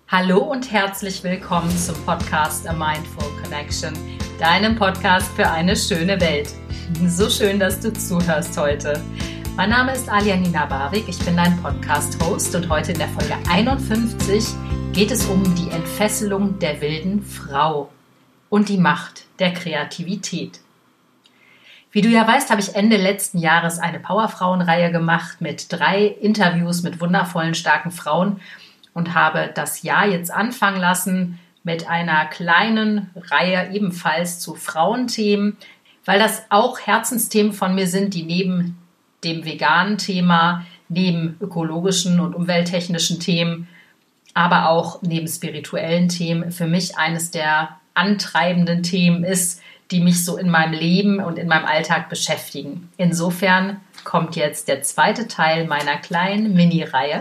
Hallo und herzlich willkommen zum Podcast A Mindful Connection, deinem Podcast für eine schöne Welt. So schön, dass du zuhörst heute. Mein Name ist Aljanina Barwig, ich bin dein Podcast-Host und heute in der Folge 51 geht es um die Entfesselung der wilden Frau und die Macht der Kreativität. Wie du ja weißt, habe ich Ende letzten Jahres eine Powerfrauen-Reihe gemacht mit 3 Interviews mit wundervollen, starken Frauen und habe das Jahr jetzt anfangen lassen mit einer kleinen Reihe ebenfalls zu Frauenthemen, weil das auch Herzensthemen von mir sind, die neben dem veganen Thema, neben ökologischen und umwelttechnischen Themen, aber auch neben spirituellen Themen für mich eines der antreibenden Themen ist, die mich so in meinem Leben und in meinem Alltag beschäftigen. Insofern kommt jetzt der zweite Teil meiner kleinen Mini-Reihe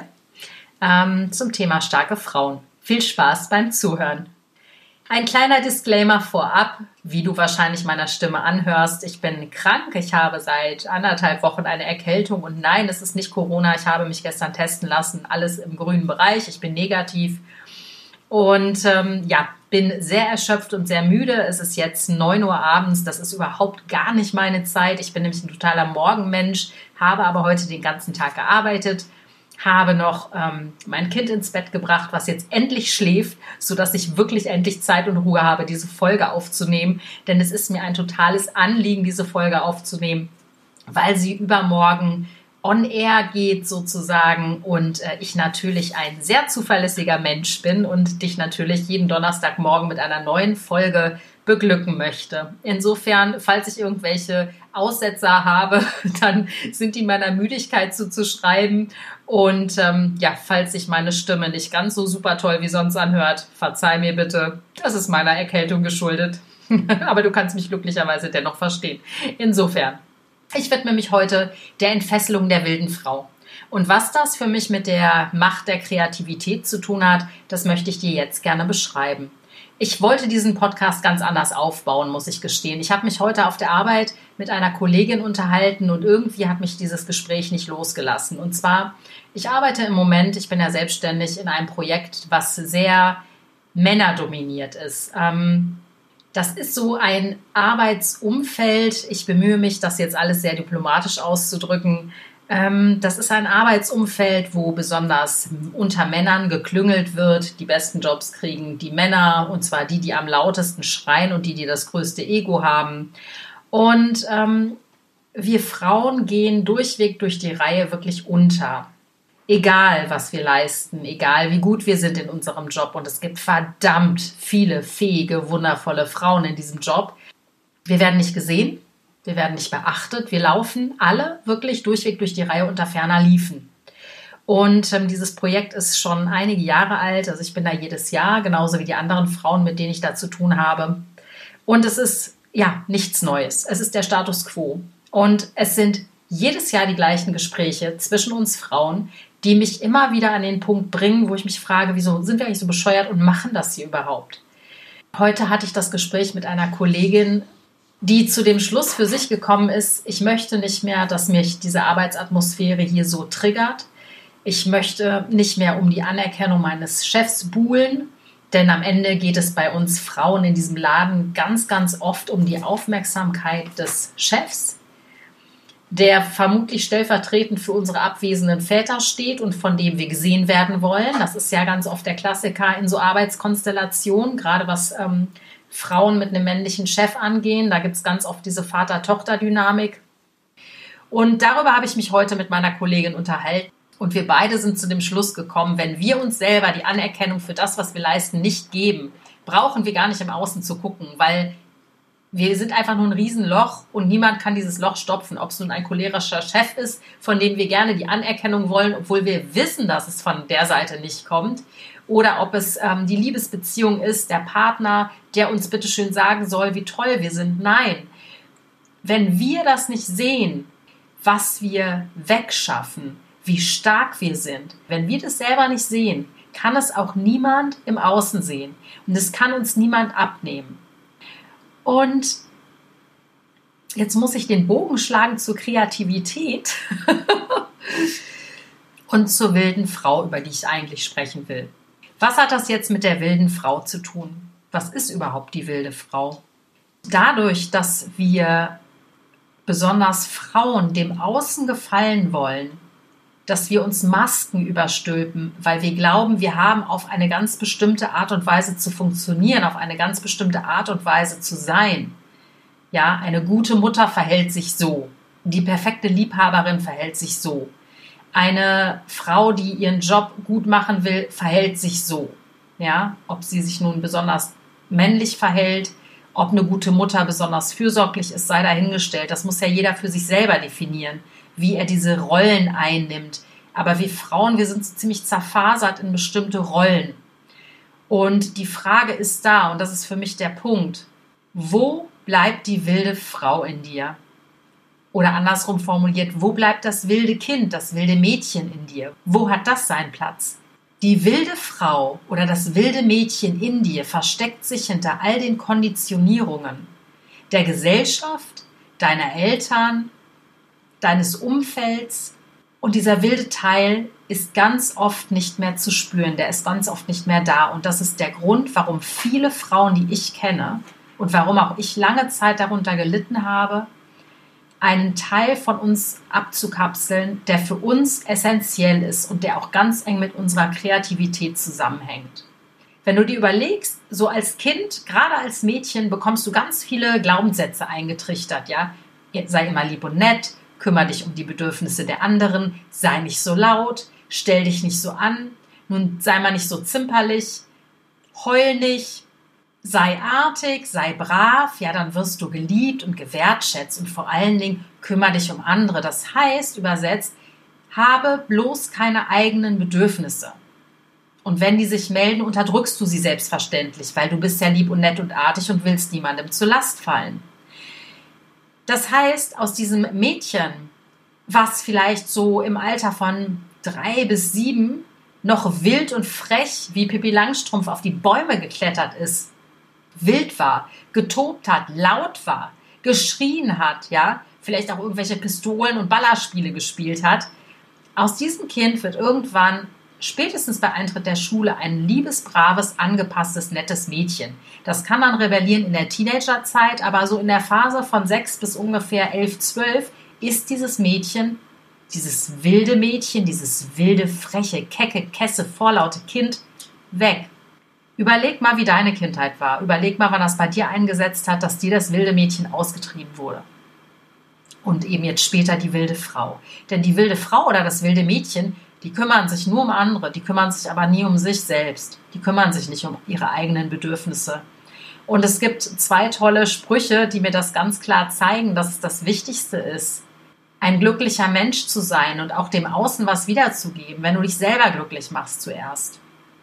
zum Thema starke Frauen. Viel Spaß beim Zuhören. Ein kleiner Disclaimer vorab, wie du wahrscheinlich meiner Stimme anhörst. Ich bin krank, ich habe seit 1,5 Wochen eine Erkältung und nein, es ist nicht Corona. Ich habe mich gestern testen lassen, alles im grünen Bereich. Ich bin negativ und bin sehr erschöpft und sehr müde. Es ist jetzt 9 Uhr abends, das ist überhaupt gar nicht meine Zeit. Ich bin nämlich ein totaler Morgenmensch, habe aber heute den ganzen Tag gearbeitet. Habe noch mein Kind ins Bett gebracht, was jetzt endlich schläft, sodass ich wirklich endlich Zeit und Ruhe habe, diese Folge aufzunehmen. Denn es ist mir ein totales Anliegen, diese Folge aufzunehmen, weil sie übermorgen on air geht sozusagen und ich natürlich ein sehr zuverlässiger Mensch bin und dich natürlich jeden Donnerstagmorgen mit einer neuen Folge beglücken möchte. Insofern, falls ich irgendwelche Aussetzer habe, dann sind die meiner Müdigkeit zuzuschreiben. Und falls sich meine Stimme nicht ganz so super toll wie sonst anhört, verzeih mir bitte, das ist meiner Erkältung geschuldet. Aber du kannst mich glücklicherweise dennoch verstehen. Insofern, ich widme mich heute der Entfesselung der wilden Frau. Und was das für mich mit der Macht der Kreativität zu tun hat, das möchte ich dir jetzt gerne beschreiben. Ich wollte diesen Podcast ganz anders aufbauen, muss ich gestehen. Ich habe mich heute auf der Arbeit mit einer Kollegin unterhalten und irgendwie hat mich dieses Gespräch nicht losgelassen. Und zwar, ich arbeite im Moment, ich bin ja selbstständig in einem Projekt, was sehr männerdominiert ist. Das ist so ein Arbeitsumfeld. Ich bemühe mich, das jetzt alles sehr diplomatisch auszudrücken. Das ist ein Arbeitsumfeld, wo besonders unter Männern geklüngelt wird. Die besten Jobs kriegen die Männer, und zwar die am lautesten schreien und die das größte Ego haben. Und wir Frauen gehen durchweg durch die Reihe wirklich unter. Egal, was wir leisten, egal, wie gut wir sind in unserem Job. Und es gibt verdammt viele fähige, wundervolle Frauen in diesem Job. Wir werden nicht gesehen. Wir werden nicht beachtet. Wir laufen alle wirklich durchweg durch die Reihe unter ferner Liefen. Und dieses Projekt ist schon einige Jahre alt. Also ich bin da jedes Jahr, genauso wie die anderen Frauen, mit denen ich da zu tun habe. Und es ist nichts Neues. Es ist der Status quo. Und es sind jedes Jahr die gleichen Gespräche zwischen uns Frauen, die mich immer wieder an den Punkt bringen, wo ich mich frage, wieso sind wir eigentlich so bescheuert und machen das hier überhaupt? Heute hatte ich das Gespräch mit einer Kollegin, die zu dem Schluss für sich gekommen ist, ich möchte nicht mehr, dass mich diese Arbeitsatmosphäre hier so triggert. Ich möchte nicht mehr um die Anerkennung meines Chefs buhlen, denn am Ende geht es bei uns Frauen in diesem Laden ganz, ganz oft um die Aufmerksamkeit des Chefs, der vermutlich stellvertretend für unsere abwesenden Väter steht und von dem wir gesehen werden wollen. Das ist ja ganz oft der Klassiker in so Arbeitskonstellationen, gerade was Frauen mit einem männlichen Chef angehen. Da gibt es ganz oft diese Vater-Tochter-Dynamik. Und darüber habe ich mich heute mit meiner Kollegin unterhalten. Und wir beide sind zu dem Schluss gekommen, wenn wir uns selber die Anerkennung für das, was wir leisten, nicht geben, brauchen wir gar nicht im Außen zu gucken, weil wir sind einfach nur ein Riesenloch und niemand kann dieses Loch stopfen. Ob es nun ein cholerischer Chef ist, von dem wir gerne die Anerkennung wollen, obwohl wir wissen, dass es von der Seite nicht kommt. Oder ob es die Liebesbeziehung ist, der Partner, der uns bitteschön sagen soll, wie toll wir sind. Nein, wenn wir das nicht sehen, was wir wegschaffen, wie stark wir sind, wenn wir das selber nicht sehen, kann es auch niemand im Außen sehen. Und es kann uns niemand abnehmen. Und jetzt muss ich den Bogen schlagen zur Kreativität und zur wilden Frau, über die ich eigentlich sprechen will. Was hat das jetzt mit der wilden Frau zu tun? Was ist überhaupt die wilde Frau? Dadurch, dass wir besonders Frauen dem Außen gefallen wollen, dass wir uns Masken überstülpen, weil wir glauben, wir haben auf eine ganz bestimmte Art und Weise zu funktionieren, auf eine ganz bestimmte Art und Weise zu sein. Ja, eine gute Mutter verhält sich so. Die perfekte Liebhaberin verhält sich so. Eine Frau, die ihren Job gut machen will, verhält sich so. Ja, ob sie sich nun besonders männlich verhält, ob eine gute Mutter besonders fürsorglich ist, sei dahingestellt. Das muss ja jeder für sich selber definieren, wie er diese Rollen einnimmt. Aber wir Frauen, wir sind ziemlich zerfasert in bestimmte Rollen. Und die Frage ist da, und das ist für mich der Punkt, wo bleibt die wilde Frau in dir? Oder andersrum formuliert, wo bleibt das wilde Kind, das wilde Mädchen in dir? Wo hat das seinen Platz? Die wilde Frau oder das wilde Mädchen in dir versteckt sich hinter all den Konditionierungen der Gesellschaft, deiner Eltern, deines Umfelds. Und dieser wilde Teil ist ganz oft nicht mehr zu spüren, der ist ganz oft nicht mehr da. Und das ist der Grund, warum viele Frauen, die ich kenne und warum auch ich lange Zeit darunter gelitten habe, einen Teil von uns abzukapseln, der für uns essentiell ist und der auch ganz eng mit unserer Kreativität zusammenhängt. Wenn du dir überlegst, so als Kind, gerade als Mädchen, bekommst du ganz viele Glaubenssätze eingetrichtert, ja? Sei immer lieb und nett, kümmere dich um die Bedürfnisse der anderen, sei nicht so laut, stell dich nicht so an, nun sei mal nicht so zimperlich, heul nicht, sei artig, sei brav, ja, dann wirst du geliebt und gewertschätzt und vor allen Dingen kümmere dich um andere. Das heißt, übersetzt, habe bloß keine eigenen Bedürfnisse. Und wenn die sich melden, unterdrückst du sie selbstverständlich, weil du bist ja lieb und nett und artig und willst niemandem zur Last fallen. Das heißt, aus diesem Mädchen, was vielleicht so im Alter von 3 bis 7 noch wild und frech wie Pippi Langstrumpf auf die Bäume geklettert ist, wild war, getobt hat, laut war, geschrien hat, ja, vielleicht auch irgendwelche Pistolen- und Ballerspiele gespielt hat. Aus diesem Kind wird irgendwann, spätestens bei Eintritt der Schule, ein liebes, braves, angepasstes, nettes Mädchen. Das kann dann rebellieren in der Teenagerzeit, aber so in der Phase von 6 bis ungefähr 11, 12 ist dieses Mädchen, dieses wilde Mädchen, dieses wilde, freche, kecke, kesse, vorlaute Kind weg. Überleg mal, wie deine Kindheit war. Überleg mal, wann das bei dir eingesetzt hat, dass dir das wilde Mädchen ausgetrieben wurde. Und eben jetzt später die wilde Frau. Denn die wilde Frau oder das wilde Mädchen, die kümmern sich nur um andere, die kümmern sich aber nie um sich selbst. Die kümmern sich nicht um ihre eigenen Bedürfnisse. Und es gibt 2 tolle Sprüche, die mir das ganz klar zeigen, dass es das Wichtigste ist, ein glücklicher Mensch zu sein und auch dem Außen was wiederzugeben, wenn du dich selber glücklich machst zuerst.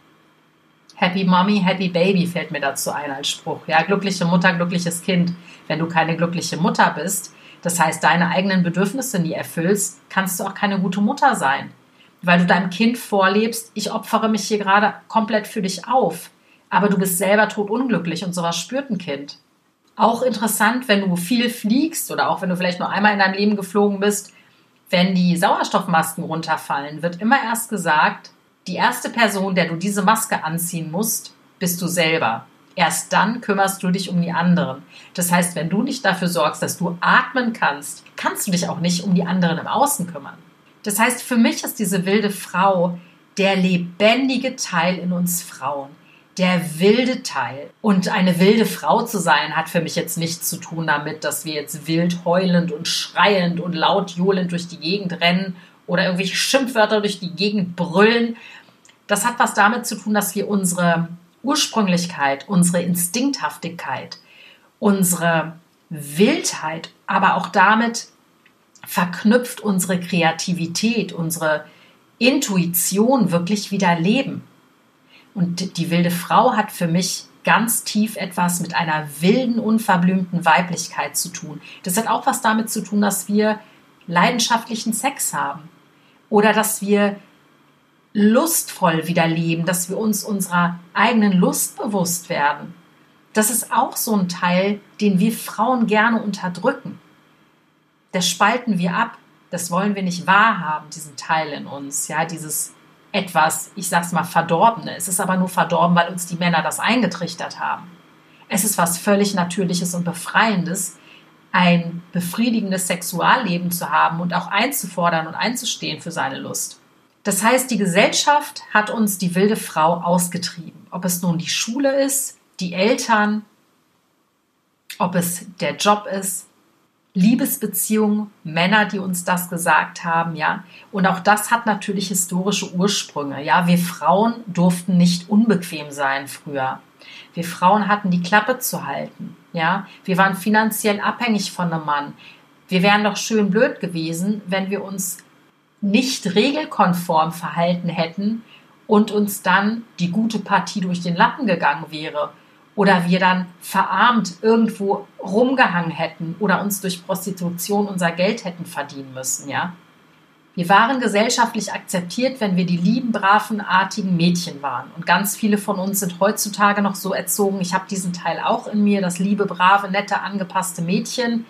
Happy Mommy, Happy Baby fällt mir dazu ein als Spruch. Ja, glückliche Mutter, glückliches Kind. Wenn du keine glückliche Mutter bist, das heißt, deine eigenen Bedürfnisse nie erfüllst, kannst du auch keine gute Mutter sein. Weil du deinem Kind vorlebst, ich opfere mich hier gerade komplett für dich auf. Aber du bist selber totunglücklich und sowas spürt ein Kind. Auch interessant, wenn du viel fliegst oder auch wenn du vielleicht nur einmal in deinem Leben geflogen bist, wenn die Sauerstoffmasken runterfallen, wird immer erst gesagt, die erste Person, der du diese Maske anziehen musst, bist du selber. Erst dann kümmerst du dich um die anderen. Das heißt, wenn du nicht dafür sorgst, dass du atmen kannst, kannst du dich auch nicht um die anderen im Außen kümmern. Das heißt, für mich ist diese wilde Frau der lebendige Teil in uns Frauen. Der wilde Teil. Und eine wilde Frau zu sein, hat für mich jetzt nichts zu tun damit, dass wir jetzt wild heulend und schreiend und laut johlend durch die Gegend rennen oder irgendwelche Schimpfwörter durch die Gegend brüllen. Das hat was damit zu tun, dass wir unsere Ursprünglichkeit, unsere Instinkthaftigkeit, unsere Wildheit, aber auch damit verknüpft unsere Kreativität, unsere Intuition wirklich wieder leben. Und die wilde Frau hat für mich ganz tief etwas mit einer wilden, unverblümten Weiblichkeit zu tun. Das hat auch was damit zu tun, dass wir leidenschaftlichen Sex haben oder dass wir lustvoll wieder leben, dass wir uns unserer eigenen Lust bewusst werden. Das ist auch so ein Teil, den wir Frauen gerne unterdrücken. Das spalten wir ab, das wollen wir nicht wahrhaben, diesen Teil in uns, ja, dieses etwas, ich sag's mal, Verdorbene. Es ist aber nur verdorben, weil uns die Männer das eingetrichtert haben. Es ist was völlig Natürliches und Befreiendes, ein befriedigendes Sexualleben zu haben und auch einzufordern und einzustehen für seine Lust. Das heißt, die Gesellschaft hat uns die wilde Frau ausgetrieben. Ob es nun die Schule ist, die Eltern, ob es der Job ist, Liebesbeziehungen, Männer, die uns das gesagt haben, ja. Und auch das hat natürlich historische Ursprünge, ja. Wir Frauen durften nicht unbequem sein früher. Wir Frauen hatten die Klappe zu halten, ja. Wir waren finanziell abhängig von einem Mann. Wir wären doch schön blöd gewesen, wenn wir uns nicht regelkonform verhalten hätten und uns dann die gute Partie durch den Lappen gegangen wäre. Oder wir dann verarmt irgendwo rumgehangen hätten oder uns durch Prostitution unser Geld hätten verdienen müssen, ja. Wir waren gesellschaftlich akzeptiert, wenn wir die lieben, braven, artigen Mädchen waren. Und ganz viele von uns sind heutzutage noch so erzogen. Ich habe diesen Teil auch in mir, das liebe, brave, nette, angepasste Mädchen.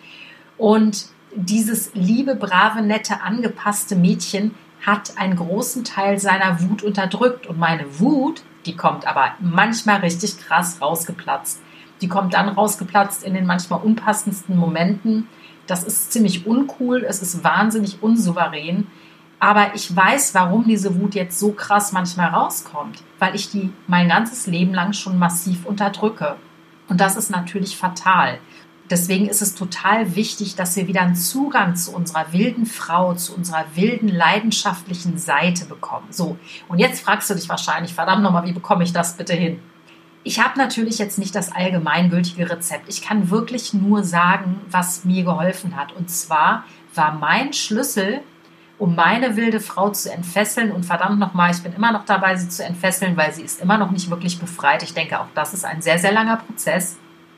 Und dieses liebe, brave, nette, angepasste Mädchen hat einen großen Teil seiner Wut unterdrückt. Und meine Wut, die kommt aber manchmal richtig krass rausgeplatzt. Die kommt dann rausgeplatzt in den manchmal unpassendsten Momenten. Das ist ziemlich uncool, es ist wahnsinnig unsouverän. Aber ich weiß, warum diese Wut jetzt so krass manchmal rauskommt. Weil ich die mein ganzes Leben lang schon massiv unterdrücke. Und das ist natürlich fatal. Deswegen ist es total wichtig, dass wir wieder einen Zugang zu unserer wilden Frau, zu unserer wilden, leidenschaftlichen Seite bekommen. So, und jetzt fragst du dich wahrscheinlich, verdammt nochmal, wie bekomme ich das bitte hin? Ich habe natürlich jetzt nicht das allgemeingültige Rezept. Ich kann wirklich nur sagen, was mir geholfen hat. Und zwar war mein Schlüssel, um meine wilde Frau zu entfesseln, und verdammt nochmal, ich bin immer noch dabei, sie zu entfesseln, weil sie ist immer noch nicht wirklich befreit. Ich denke, auch das ist ein sehr, sehr langer Prozess.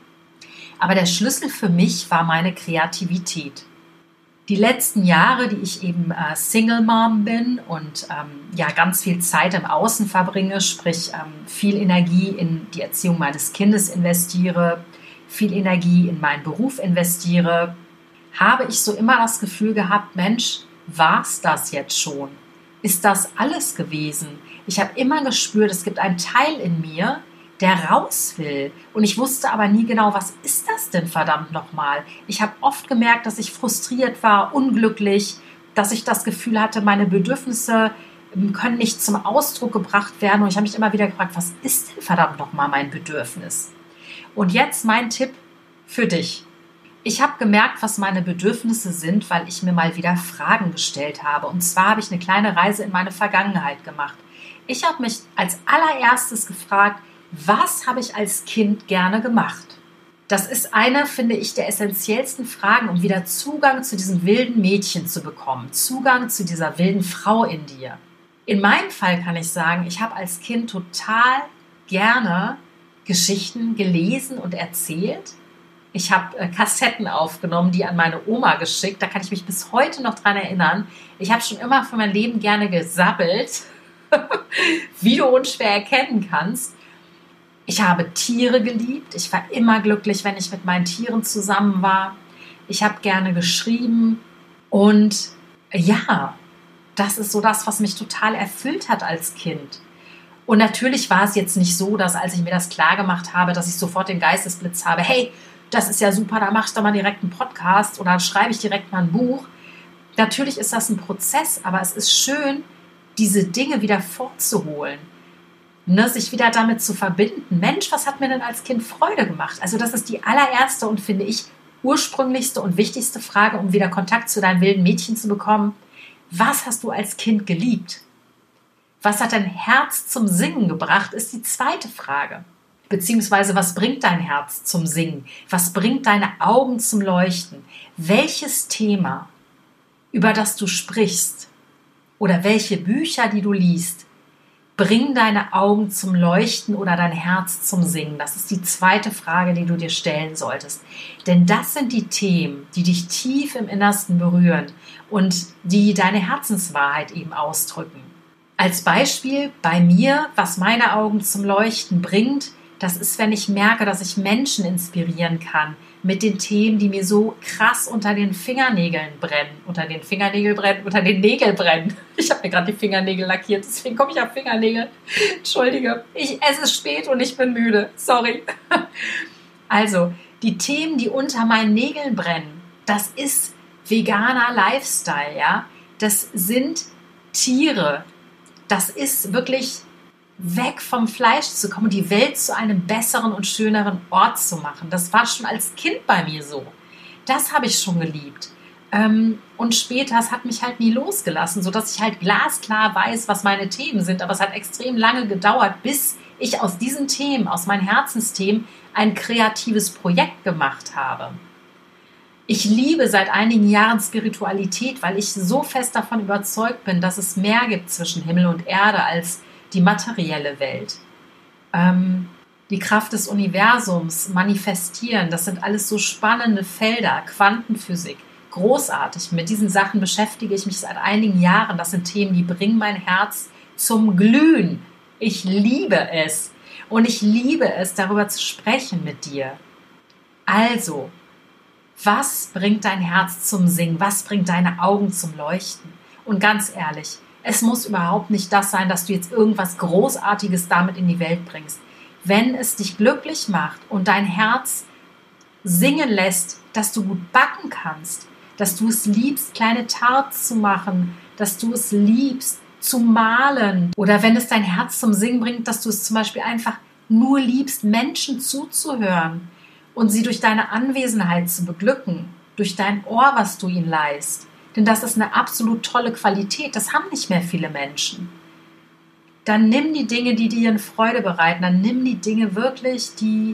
Aber der Schlüssel für mich war meine Kreativität. Die letzten Jahre, die ich eben Single Mom bin und ganz viel Zeit im Außen verbringe, sprich viel Energie in die Erziehung meines Kindes investiere, viel Energie in meinen Beruf investiere, habe ich so immer das Gefühl gehabt, Mensch, war's das jetzt schon? Ist das alles gewesen? Ich habe immer gespürt, es gibt einen Teil in mir, der raus will. Und ich wusste aber nie genau, was ist das denn verdammt nochmal? Ich habe oft gemerkt, dass ich frustriert war, unglücklich, dass ich das Gefühl hatte, meine Bedürfnisse können nicht zum Ausdruck gebracht werden. Und ich habe mich immer wieder gefragt, was ist denn verdammt nochmal mein Bedürfnis? Und jetzt mein Tipp für dich. Ich habe gemerkt, was meine Bedürfnisse sind, weil ich mir mal wieder Fragen gestellt habe. Und zwar habe ich eine kleine Reise in meine Vergangenheit gemacht. Ich habe mich als allererstes gefragt, was habe ich als Kind gerne gemacht? Das ist eine, finde ich, der essentiellsten Fragen, um wieder Zugang zu diesem wilden Mädchen zu bekommen. Zugang zu dieser wilden Frau in dir. In meinem Fall kann ich sagen, ich habe als Kind total gerne Geschichten gelesen und erzählt. Ich habe Kassetten aufgenommen, die an meine Oma geschickt. Da kann ich mich bis heute noch dran erinnern. Ich habe schon immer für mein Leben gerne gesabbelt, wie du unschwer erkennen kannst. Ich habe Tiere geliebt. Ich war immer glücklich, wenn ich mit meinen Tieren zusammen war. Ich habe gerne geschrieben. Und ja, das ist so das, was mich total erfüllt hat als Kind. Und natürlich war es jetzt nicht so, dass als ich mir das klar gemacht habe, dass ich sofort den Geistesblitz habe, hey, das ist ja super, da machst du mal direkt einen Podcast oder dann schreibe ich direkt mal ein Buch. Natürlich ist das ein Prozess, aber es ist schön, diese Dinge wieder vorzuholen. Ne, sich wieder damit zu verbinden. Mensch, was hat mir denn als Kind Freude gemacht? Also das ist die allererste und, finde ich, ursprünglichste und wichtigste Frage, um wieder Kontakt zu deinem wilden Mädchen zu bekommen. Was hast du als Kind geliebt? Was hat dein Herz zum Singen gebracht, ist die zweite Frage. Beziehungsweise, was bringt dein Herz zum Singen? Was bringt deine Augen zum Leuchten? Welches Thema, über das du sprichst, oder welche Bücher, die du liest, bringen deine Augen zum Leuchten oder dein Herz zum Singen? Das ist die zweite Frage, die du dir stellen solltest. Denn das sind die Themen, die dich tief im Innersten berühren und die deine Herzenswahrheit eben ausdrücken. Als Beispiel bei mir, was meine Augen zum Leuchten bringt, Das ist, wenn ich merke, dass ich Menschen inspirieren kann mit den Themen, die mir so krass unter den Fingernägeln brennen. Unter den Nägeln brennen. Ich habe mir gerade die Fingernägel lackiert, deswegen komme ich auf Fingernägel. Entschuldige, es ist spät und ich bin müde. Sorry. Also, die Themen, die unter meinen Nägeln brennen, das ist veganer Lifestyle, ja. Das sind Tiere. Das ist wirklich weg vom Fleisch zu kommen und die Welt zu einem besseren und schöneren Ort zu machen. Das war schon als Kind bei mir so. Das habe ich schon geliebt. Und später, es hat mich halt nie losgelassen, sodass ich halt glasklar weiß, was meine Themen sind. Aber es hat extrem lange gedauert, bis ich aus diesen Themen, aus meinen Herzensthemen, ein kreatives Projekt gemacht habe. Ich liebe seit einigen Jahren Spiritualität, weil ich so fest davon überzeugt bin, dass es mehr gibt zwischen Himmel und Erde als die materielle Welt. Die Kraft des Universums, manifestieren, das sind alles so spannende Felder, Quantenphysik, großartig. Mit diesen Sachen beschäftige ich mich seit einigen Jahren. Das sind Themen, die bringen mein Herz zum Glühen. Ich liebe es. Und ich liebe es, darüber zu sprechen mit dir. Also, was bringt dein Herz zum Singen? Was bringt deine Augen zum Leuchten? Und ganz ehrlich, es muss überhaupt nicht das sein, dass du jetzt irgendwas Großartiges damit in die Welt bringst. Wenn es dich glücklich macht und dein Herz singen lässt, dass du gut backen kannst, dass du es liebst, kleine Tarts zu machen, dass du es liebst, zu malen, oder wenn es dein Herz zum Singen bringt, dass du es zum Beispiel einfach nur liebst, Menschen zuzuhören und sie durch deine Anwesenheit zu beglücken, durch dein Ohr, was du ihnen leihst. Denn das ist eine absolut tolle Qualität, das haben nicht mehr viele Menschen. Dann nimm die Dinge, die dir eine Freude bereiten, dann nimm die Dinge wirklich,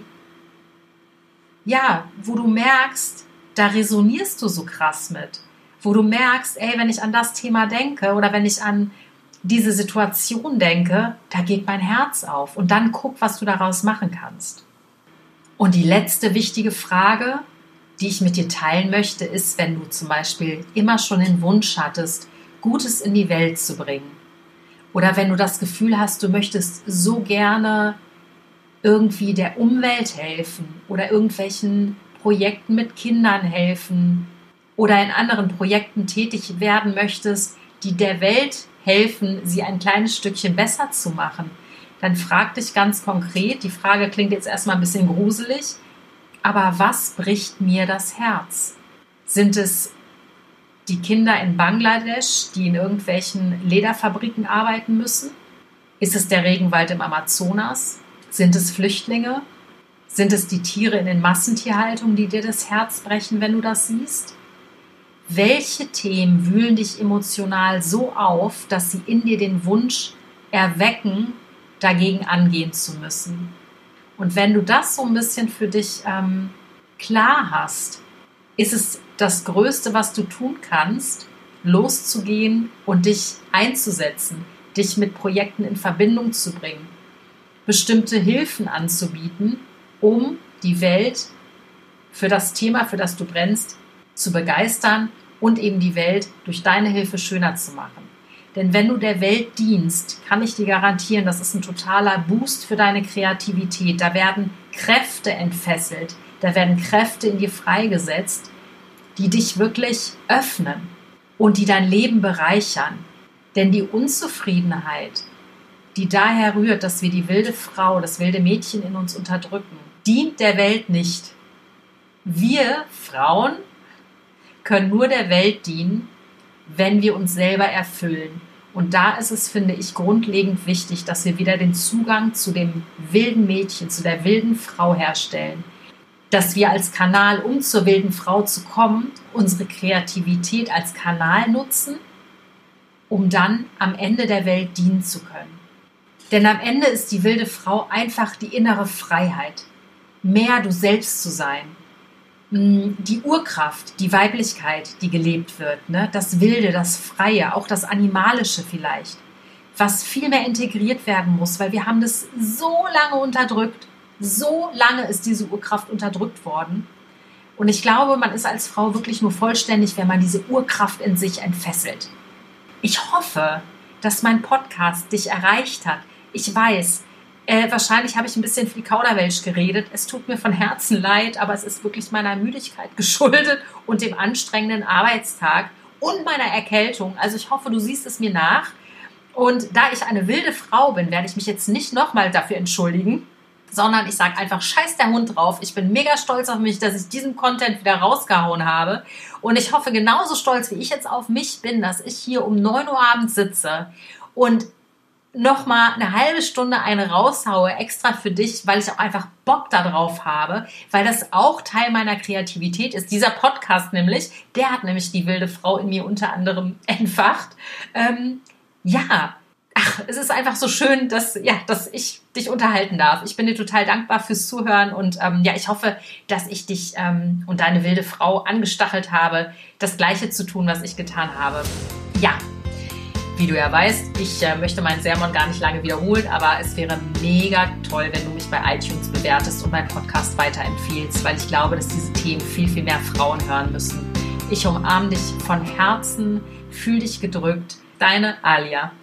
wo du merkst, da resonierst du so krass mit. Wo du merkst, wenn ich an das Thema denke oder wenn ich an diese Situation denke, da geht mein Herz auf. Und dann guck, was du daraus machen kannst. Und die letzte wichtige Frage, die ich mit dir teilen möchte, ist, wenn du zum Beispiel immer schon den Wunsch hattest, Gutes in die Welt zu bringen. Oder wenn du das Gefühl hast, du möchtest so gerne irgendwie der Umwelt helfen oder irgendwelchen Projekten mit Kindern helfen oder in anderen Projekten tätig werden möchtest, die der Welt helfen, sie ein kleines Stückchen besser zu machen, dann frag dich ganz konkret, die Frage klingt jetzt erstmal ein bisschen gruselig, aber was bricht mir das Herz? Sind es die Kinder in Bangladesch, die in irgendwelchen Lederfabriken arbeiten müssen? Ist es der Regenwald im Amazonas? Sind es Flüchtlinge? Sind es die Tiere in den Massentierhaltungen, die dir das Herz brechen, wenn du das siehst? Welche Themen wühlen dich emotional so auf, dass sie in dir den Wunsch erwecken, dagegen angehen zu müssen? Und wenn du das so ein bisschen für dich klar hast, ist es das Größte, was du tun kannst, loszugehen und dich einzusetzen, dich mit Projekten in Verbindung zu bringen, bestimmte Hilfen anzubieten, um die Welt für das Thema, für das du brennst, zu begeistern und eben die Welt durch deine Hilfe schöner zu machen. Denn wenn du der Welt dienst, kann ich dir garantieren, das ist ein totaler Boost für deine Kreativität. Da werden Kräfte entfesselt, da werden Kräfte in dir freigesetzt, die dich wirklich öffnen und die dein Leben bereichern. Denn die Unzufriedenheit, die daher rührt, dass wir die wilde Frau, das wilde Mädchen in uns unterdrücken, dient der Welt nicht. Wir Frauen können nur der Welt dienen, wenn wir uns selber erfüllen. Und da ist es, finde ich, grundlegend wichtig, dass wir wieder den Zugang zu dem wilden Mädchen, zu der wilden Frau herstellen. Dass wir als Kanal, um zur wilden Frau zu kommen, unsere Kreativität als Kanal nutzen, um dann am Ende der Welt dienen zu können. Denn am Ende ist die wilde Frau einfach die innere Freiheit, mehr du selbst zu sein. Die Urkraft, die Weiblichkeit, die gelebt wird, ne? Das Wilde, das Freie, auch das Animalische vielleicht, was viel mehr integriert werden muss, weil wir haben das so lange unterdrückt, so lange ist diese Urkraft unterdrückt worden. Und ich glaube, man ist als Frau wirklich nur vollständig, wenn man diese Urkraft in sich entfesselt. Ich hoffe, dass mein Podcast dich erreicht hat. Ich weiß, Wahrscheinlich habe ich ein bisschen viel Kauderwelsch geredet. Es tut mir von Herzen leid, aber es ist wirklich meiner Müdigkeit geschuldet und dem anstrengenden Arbeitstag und meiner Erkältung. Also ich hoffe, du siehst es mir nach. Und da ich eine wilde Frau bin, werde ich mich jetzt nicht nochmal dafür entschuldigen, sondern ich sage einfach, scheiß der Hund drauf. Ich bin mega stolz auf mich, dass ich diesen Content wieder rausgehauen habe. Und ich hoffe, genauso stolz wie ich jetzt auf mich bin, dass ich hier um 9 Uhr abends sitze und nochmal eine halbe Stunde eine raushaue, extra für dich, weil ich auch einfach Bock darauf habe, weil das auch Teil meiner Kreativität ist. Dieser Podcast nämlich, der hat nämlich die wilde Frau in mir unter anderem entfacht. Es ist einfach so schön, dass ich dich unterhalten darf. Ich bin dir total dankbar fürs Zuhören und ich hoffe, dass ich dich und deine wilde Frau angestachelt habe, das Gleiche zu tun, was ich getan habe. Ja, wie du ja weißt, ich möchte meinen Sermon gar nicht lange wiederholen, aber es wäre mega toll, wenn du mich bei iTunes bewertest und meinen Podcast weiterempfiehlst, weil ich glaube, dass diese Themen viel, viel mehr Frauen hören müssen. Ich umarme dich von Herzen, fühl dich gedrückt. Deine Alia.